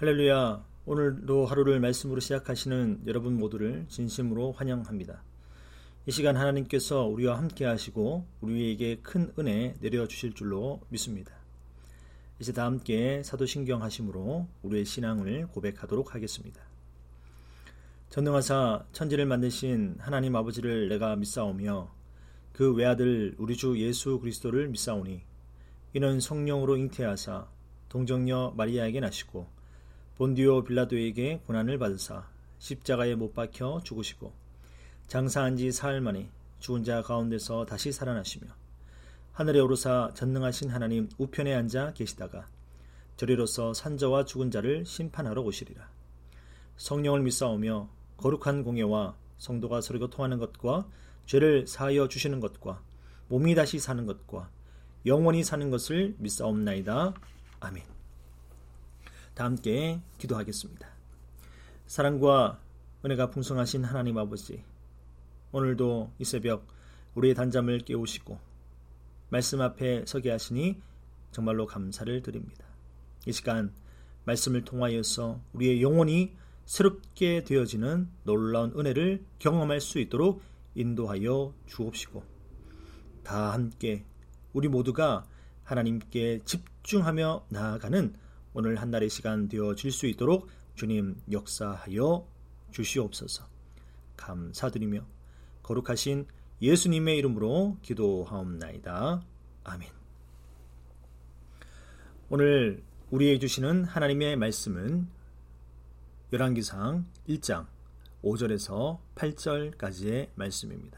할렐루야. 오늘도 하루를 말씀으로 시작하시는 여러분 모두를 진심으로 환영합니다. 이 시간 하나님께서 우리와 함께 하시고 우리에게 큰 은혜 내려주실 줄로 믿습니다. 이제 다 함께 사도신경 하심으로 우리의 신앙을 고백하도록 하겠습니다. 전능하사 천지를 만드신 하나님 아버지를 내가 믿사오며 그 외아들 우리 주 예수 그리스도를 믿사오니 이는 성령으로 잉태하사 동정녀 마리아에게 나시고 본디오 빌라도에게 고난을 받으사 십자가에 못 박혀 죽으시고 장사한 지 사흘 만에 죽은 자 가운데서 다시 살아나시며 하늘에 오르사 전능하신 하나님 우편에 앉아 계시다가 저리로서 산자와 죽은 자를 심판하러 오시리라. 성령을 믿사오며 거룩한 공예와 성도가 서로 교통하는 것과 죄를 사하여 주시는 것과 몸이 다시 사는 것과 영원히 사는 것을 믿사옵나이다. 아멘. 다 함께 기도하겠습니다. 사랑과 은혜가 풍성하신 하나님 아버지, 오늘도 이 새벽 우리의 단잠을 깨우시고 말씀 앞에 서게 하시니 정말로 감사를 드립니다. 이 시간 말씀을 통하여서 우리의 영혼이 새롭게 되어지는 놀라운 은혜를 경험할 수 있도록 인도하여 주옵시고 다 함께 우리 모두가 하나님께 집중하며 나아가는 오늘 한날의 시간 되어질 수 있도록 주님 역사하여 주시옵소서. 감사드리며 거룩하신 예수님의 이름으로 기도하옵나이다. 아멘. 오늘 우리에게 주시는 하나님의 말씀은 열왕기상 1장 5절에서 8절까지의 말씀입니다.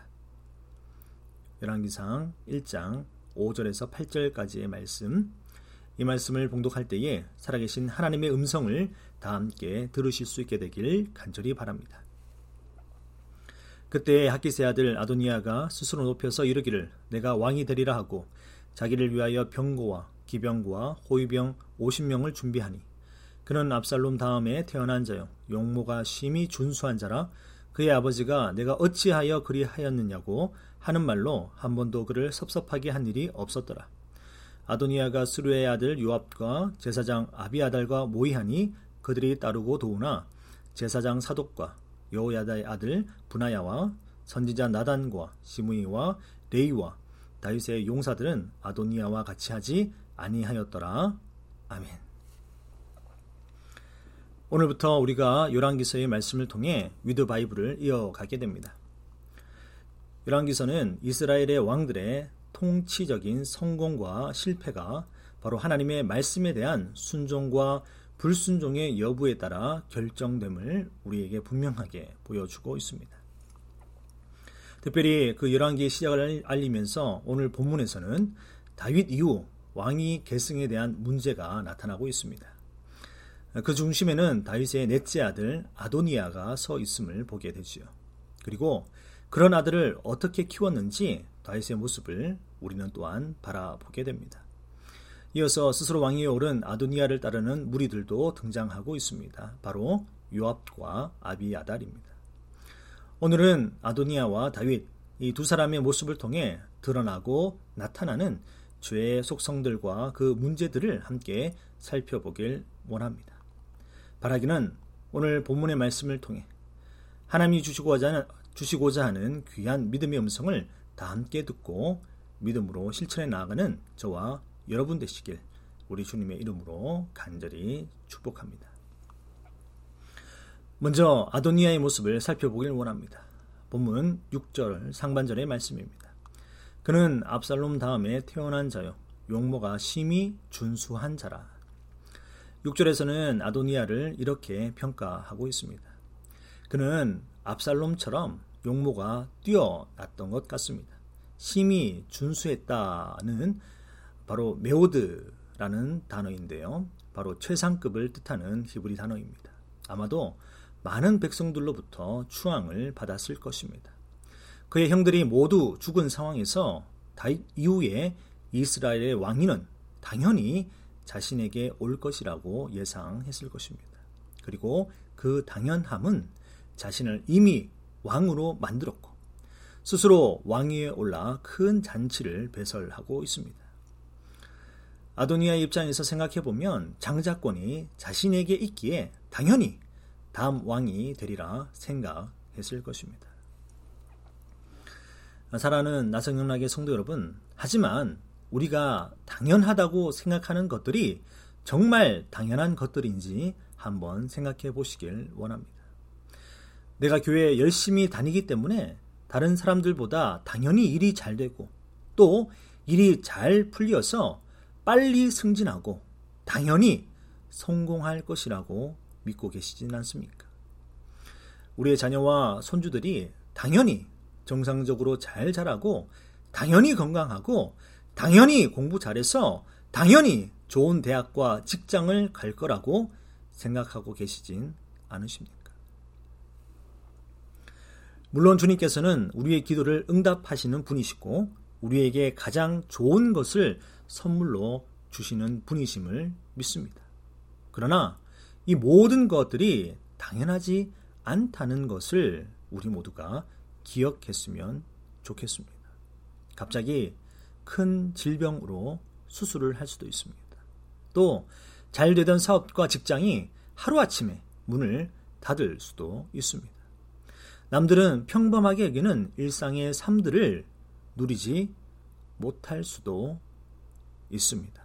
열왕기상 1장 5절에서 8절까지의 말씀, 이 말씀을 봉독할 때에 살아계신 하나님의 음성을 다 함께 들으실 수 있게 되길 간절히 바랍니다. 그때 핫깃의 아들 아도니아가 스스로 높여서 이르기를 내가 왕이 되리라 하고 자기를 위하여 병거와 기병과 호위병 50명을 준비하니 그는 압살롬 다음에 태어난 자요 용모가 심히 준수한 자라 그의 아버지가 내가 어찌하여 그리하였느냐고 하는 말로 한 번도 그를 섭섭하게 한 일이 없었더라. 아도니아가 스루의 아들 요압과 제사장 아비아달과 모이하니 그들이 따르고 도우나 제사장 사독과 여호야다의 아들 분하야와 선지자 나단과 시므이와 레이와 다윗의 용사들은 아도니아와 같이 하지 아니하였더라. 아멘. 오늘부터 우리가 열왕기서의 말씀을 통해 위드 바이블을 이어가게 됩니다. 열왕기서는 이스라엘의 왕들의 통치적인 성공과 실패가 바로 하나님의 말씀에 대한 순종과 불순종의 여부에 따라 결정됨을 우리에게 분명하게 보여주고 있습니다. 특별히 그 열왕기의 시작을 알리면서 오늘 본문에서는 다윗 이후 왕위 계승에 대한 문제가 나타나고 있습니다. 그 중심에는 다윗의 넷째 아들 아도니아가 서 있음을 보게 되지요. 그리고 그런 아들을 어떻게 키웠는지 다윗의 모습을 우리는 또한 바라보게 됩니다. 이어서 스스로 왕위에 오른 아도니아를 따르는 무리들도 등장하고 있습니다. 바로 요압과 아비아달입니다. 오늘은 아도니아와 다윗 이 두 사람의 모습을 통해 드러나고 나타나는 죄의 속성들과 그 문제들을 함께 살펴보길 원합니다. 바라기는 오늘 본문의 말씀을 통해 하나님이 주시고자 하는 귀한 믿음의 음성을 다 함께 듣고 믿음으로 실천해 나아가는 저와 여러분 되시길 우리 주님의 이름으로 간절히 축복합니다. 먼저 아도니아의 모습을 살펴보길 원합니다. 본문 6절 상반절의 말씀입니다. 그는 압살롬 다음에 태어난 자요 용모가 심히 준수한 자라. 6절에서는 아도니아를 이렇게 평가하고 있습니다. 그는 압살롬처럼 용모가 뛰어났던 것 같습니다. 심히 준수했다는 바로 메오드라는 단어인데요. 바로 최상급을 뜻하는 히브리 단어입니다. 아마도 많은 백성들로부터 추앙을 받았을 것입니다. 그의 형들이 모두 죽은 상황에서 다윗 이후에 이스라엘의 왕위는 당연히 자신에게 올 것이라고 예상했을 것입니다. 그리고 그 당연함은 자신을 이미 왕으로 만들었고 스스로 왕위에 올라 큰 잔치를 배설하고 있습니다. 아도니아의 입장에서 생각해보면 장자권이 자신에게 있기에 당연히 다음 왕이 되리라 생각했을 것입니다. 사랑하는 나성영락의 성도 여러분, 하지만 우리가 당연하다고 생각하는 것들이 정말 당연한 것들인지 한번 생각해 보시길 원합니다. 내가 교회에 열심히 다니기 때문에 다른 사람들보다 당연히 일이 잘 되고 또 일이 잘 풀려서 빨리 승진하고 당연히 성공할 것이라고 믿고 계시진 않습니까? 우리의 자녀와 손주들이 당연히 정상적으로 잘 자라고 당연히 건강하고 당연히 공부 잘해서 당연히 좋은 대학과 직장을 갈 거라고 생각하고 계시진 않으십니까? 물론 주님께서는 우리의 기도를 응답하시는 분이시고 우리에게 가장 좋은 것을 선물로 주시는 분이심을 믿습니다. 그러나 이 모든 것들이 당연하지 않다는 것을 우리 모두가 기억했으면 좋겠습니다. 갑자기 큰 질병으로 수술을 할 수도 있습니다. 또 잘 되던 사업과 직장이 하루아침에 문을 닫을 수도 있습니다. 남들은 평범하게 여기는 일상의 삶들을 누리지 못할 수도 있습니다.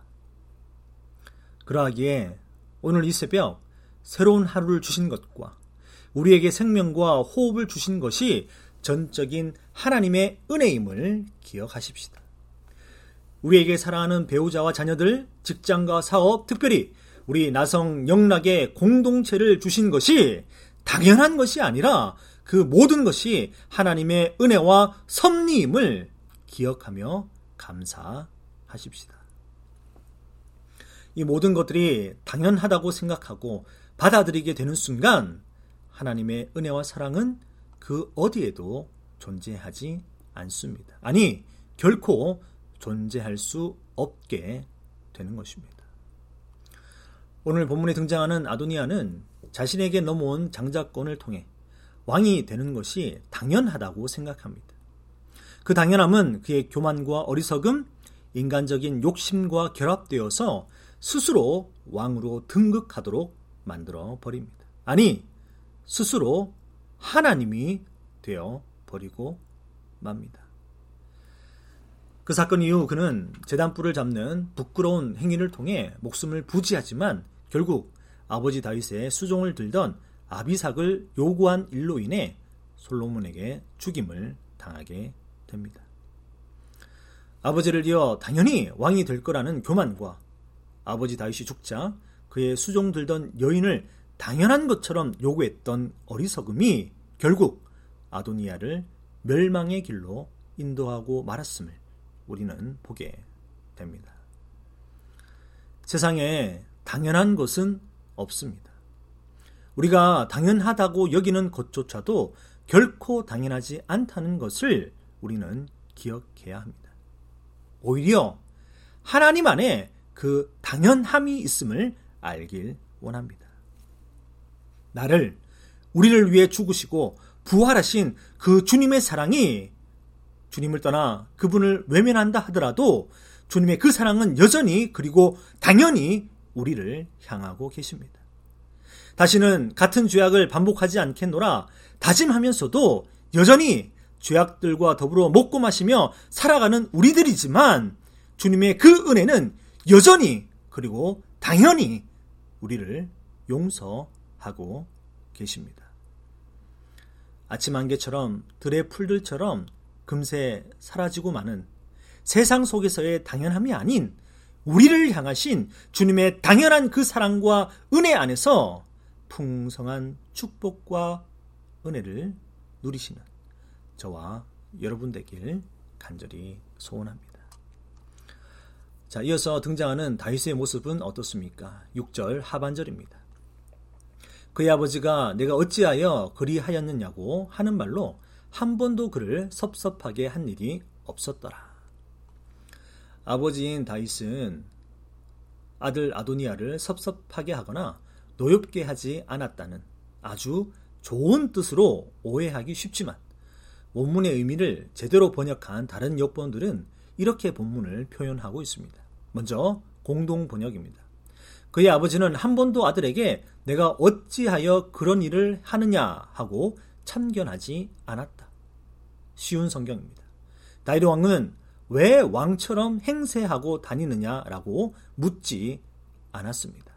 그러하기에 오늘 이 새벽 새로운 하루를 주신 것과 우리에게 생명과 호흡을 주신 것이 전적인 하나님의 은혜임을 기억하십시다. 우리에게 사랑하는 배우자와 자녀들, 직장과 사업, 특별히 우리 나성 영락의 공동체를 주신 것이 당연한 것이 아니라 그 모든 것이 하나님의 은혜와 섭리임을 기억하며 감사하십시다. 이 모든 것들이 당연하다고 생각하고 받아들이게 되는 순간 하나님의 은혜와 사랑은 그 어디에도 존재하지 않습니다. 아니, 결코 존재할 수 없게 되는 것입니다. 오늘 본문에 등장하는 아도니아는 자신에게 넘어온 장자권을 통해 왕이 되는 것이 당연하다고 생각합니다. 그 당연함은 그의 교만과 어리석음, 인간적인 욕심과 결합되어서 스스로 왕으로 등극하도록 만들어 버립니다. 아니, 스스로 하나님이 되어 버리고 맙니다. 그 사건 이후 그는 제단불을 잡는 부끄러운 행위를 통해 목숨을 부지하지만 결국 아버지 다윗의 수종을 들던 아비삭을 요구한 일로 인해 솔로몬에게 죽임을 당하게 됩니다. 아버지를 이어 당연히 왕이 될 거라는 교만과 아버지 다윗이 죽자 그의 수종 들던 여인을 당연한 것처럼 요구했던 어리석음이 결국 아도니아를 멸망의 길로 인도하고 말았음을 우리는 보게 됩니다. 세상에 당연한 것은 없습니다. 우리가 당연하다고 여기는 것조차도 결코 당연하지 않다는 것을 우리는 기억해야 합니다. 오히려 하나님 안에 그 당연함이 있음을 알길 원합니다. 우리를 위해 죽으시고 부활하신 그 주님의 사랑이 주님을 떠나 그분을 외면한다 하더라도 주님의 그 사랑은 여전히 그리고 당연히 우리를 향하고 계십니다. 다시는 같은 죄악을 반복하지 않겠노라 다짐하면서도 여전히 죄악들과 더불어 먹고 마시며 살아가는 우리들이지만 주님의 그 은혜는 여전히 그리고 당연히 우리를 용서하고 계십니다. 아침 안개처럼 들의 풀들처럼 금세 사라지고 마는 세상 속에서의 당연함이 아닌 우리를 향하신 주님의 당연한 그 사랑과 은혜 안에서 풍성한 축복과 은혜를 누리시는 저와 여러분 되길 간절히 소원합니다. 자, 이어서 등장하는 다윗의 모습은 어떻습니까? 6절 하반절입니다. 그의 아버지가 내가 어찌하여 그리하였느냐고 하는 말로 한 번도 그를 섭섭하게 한 일이 없었더라. 아버지인 다윗은 아들 아도니아를 섭섭하게 하거나 노엽게 하지 않았다는 아주 좋은 뜻으로 오해하기 쉽지만 원문의 의미를 제대로 번역한 다른 역본들은 이렇게 본문을 표현하고 있습니다. 먼저 공동 번역입니다. 그의 아버지는 한 번도 아들에게 내가 어찌하여 그런 일을 하느냐 하고 참견하지 않았다. 쉬운 성경입니다. 다윗 왕은 왜 왕처럼 행세하고 다니느냐라고 묻지 않았습니다.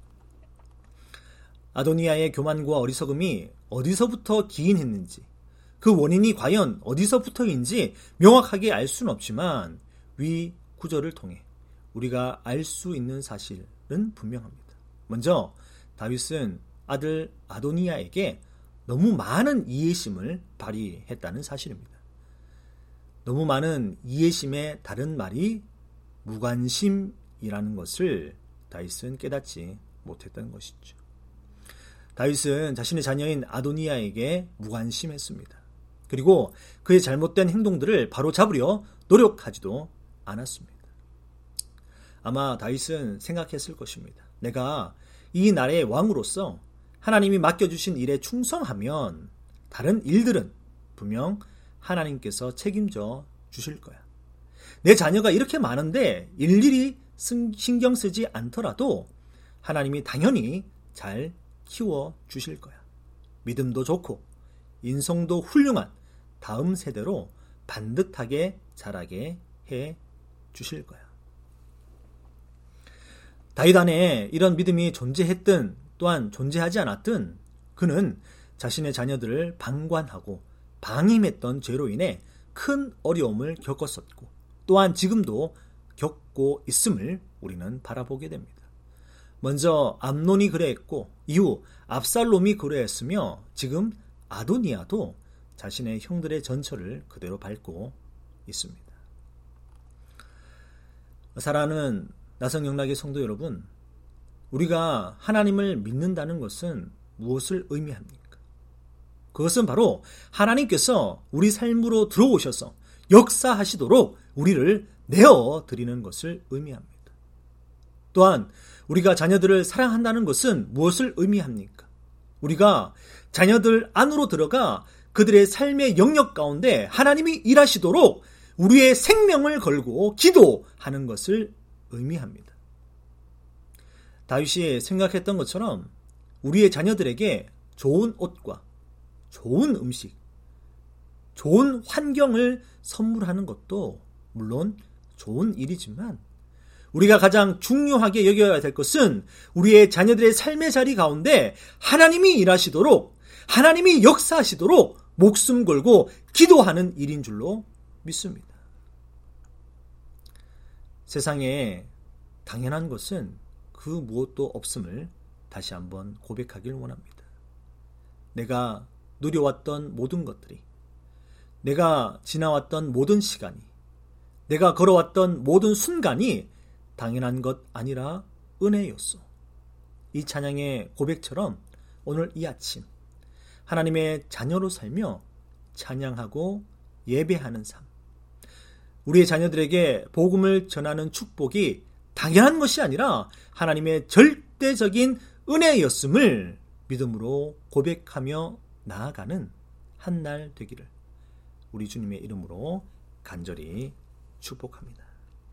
아도니아의 교만과 어리석음이 어디서부터 기인했는지, 그 원인이 과연 어디서부터인지 명확하게 알 수는 없지만 위 구절을 통해 우리가 알 수 있는 사실은 분명합니다. 먼저 다윗은 아들 아도니아에게 너무 많은 이해심을 발휘했다는 사실입니다. 너무 많은 이해심의 다른 말이 무관심이라는 것을 다윗은 깨닫지 못했던 것이죠. 다윗은 자신의 자녀인 아도니아에게 무관심했습니다. 그리고 그의 잘못된 행동들을 바로잡으려 노력하지도 않았습니다. 아마 다윗은 생각했을 것입니다. 내가 이 나라의 왕으로서 하나님이 맡겨주신 일에 충성하면 다른 일들은 분명 하나님께서 책임져 주실 거야. 내 자녀가 이렇게 많은데 일일이 신경 쓰지 않더라도 하나님이 당연히 잘 키워 주실 거야. 믿음도 좋고 인성도 훌륭한 다음 세대로 반듯하게 자라게 해 주실 거야. 다윗 안에 이런 믿음이 존재했든 또한 존재하지 않았든 그는 자신의 자녀들을 방관하고 방임했던 죄로 인해 큰 어려움을 겪었었고 또한 지금도 겪고 있음을 우리는 바라보게 됩니다. 먼저 암논이 그래했고 이후 압살롬이 그래했으며 지금 아도니아도 자신의 형들의 전철을 그대로 밟고 있습니다. 사랑하는 나성영락의 성도 여러분, 우리가 하나님을 믿는다는 것은 무엇을 의미합니까? 그것은 바로 하나님께서 우리 삶으로 들어오셔서 역사하시도록 우리를 내어드리는 것을 의미합니다. 또한 우리가 자녀들을 사랑한다는 것은 무엇을 의미합니까? 우리가 자녀들 안으로 들어가 그들의 삶의 영역 가운데 하나님이 일하시도록 우리의 생명을 걸고 기도하는 것을 의미합니다. 다윗이 생각했던 것처럼 우리의 자녀들에게 좋은 옷과 좋은 음식, 좋은 환경을 선물하는 것도 물론 좋은 일이지만 우리가 가장 중요하게 여겨야 될 것은 우리의 자녀들의 삶의 자리 가운데 하나님이 일하시도록, 하나님이 역사하시도록 목숨 걸고 기도하는 일인 줄로 믿습니다. 세상에 당연한 것은 그 무엇도 없음을 다시 한번 고백하길 원합니다. 내가 누려왔던 모든 것들이, 내가 지나왔던 모든 시간이, 내가 걸어왔던 모든 순간이 당연한 것 아니라 은혜였소. 이 찬양의 고백처럼 오늘 이 아침 하나님의 자녀로 살며 찬양하고 예배하는 삶, 우리의 자녀들에게 복음을 전하는 축복이 당연한 것이 아니라 하나님의 절대적인 은혜였음을 믿음으로 고백하며 나아가는 한날 되기를 우리 주님의 이름으로 간절히 축복합니다.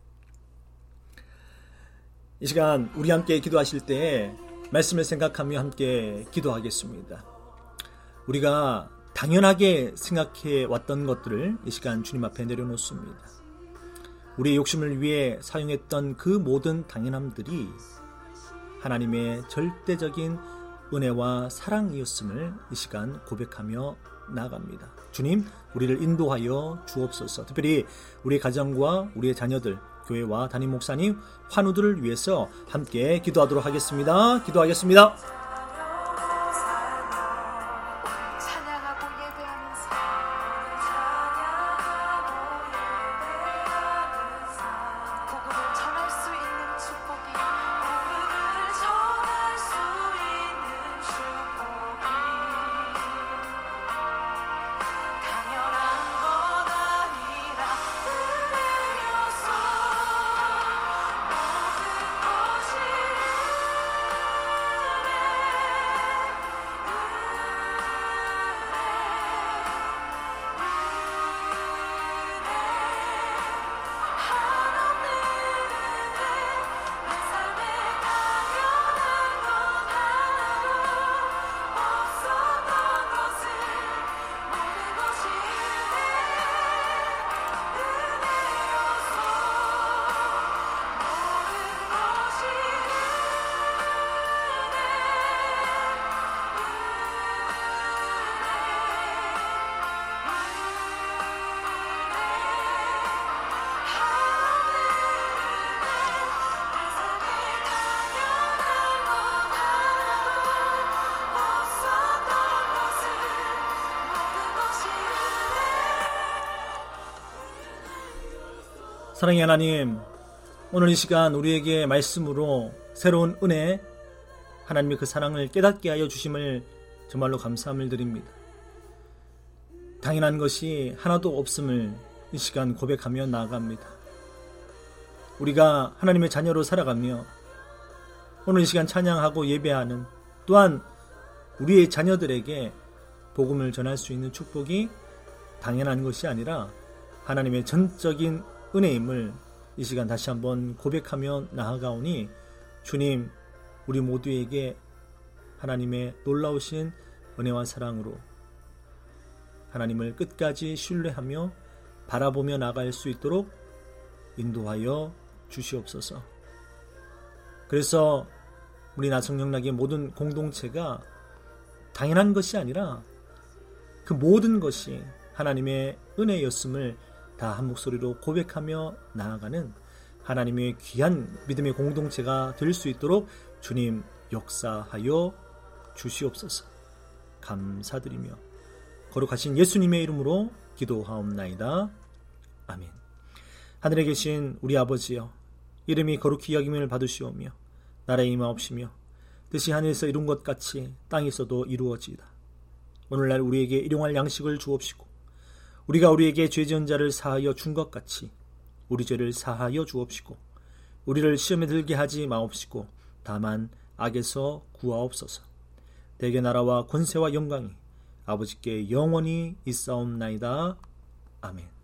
이 시간 우리 함께 기도하실 때 말씀을 생각하며 함께 기도하겠습니다. 우리가 당연하게 생각해 왔던 것들을 이 시간 주님 앞에 내려놓습니다. 우리의 욕심을 위해 사용했던 그 모든 당연함들이 하나님의 절대적인 은혜와 사랑이었음을 이 시간 고백하며 나아갑니다. 주님, 우리를 인도하여 주옵소서. 특별히 우리 가정과 우리의 자녀들, 교회와 담임 목사님, 환우들을 위해서 함께 기도하도록 하겠습니다. 기도하겠습니다. 사랑의 하나님, 오늘 이 시간 우리에게 말씀으로 새로운 은혜, 하나님의 그 사랑을 깨닫게 하여 주심을 정말로 감사함을 드립니다. 당연한 것이 하나도 없음을 이 시간 고백하며 나아갑니다. 우리가 하나님의 자녀로 살아가며 오늘 이 시간 찬양하고 예배하는, 또한 우리의 자녀들에게 복음을 전할 수 있는 축복이 당연한 것이 아니라 하나님의 전적인 은혜임을 이 시간 다시 한번 고백하며 나아가오니, 주님, 우리 모두에게 하나님의 놀라우신 은혜와 사랑으로 하나님을 끝까지 신뢰하며 바라보며 나갈 수 있도록 인도하여 주시옵소서. 그래서 우리 나성영락의 모든 공동체가 당연한 것이 아니라 그 모든 것이 하나님의 은혜였음을 다 한 목소리로 고백하며 나아가는 하나님의 귀한 믿음의 공동체가 될 수 있도록 주님 역사하여 주시옵소서. 감사드리며 거룩하신 예수님의 이름으로 기도하옵나이다. 아멘. 하늘에 계신 우리 아버지여, 이름이 거룩히 여김을 받으시오며 나라의 임하옵시며 뜻이 하늘에서 이룬 것 같이 땅에서도 이루어지이다. 오늘날 우리에게 일용할 양식을 주옵시고 우리가 우리에게 죄 지은 자를 사하여 준 것 같이 우리 죄를 사하여 주옵시고 우리를 시험에 들게 하지 마옵시고 다만 악에서 구하옵소서. 대개 나라와 권세와 영광이 아버지께 영원히 있사옵나이다. 아멘.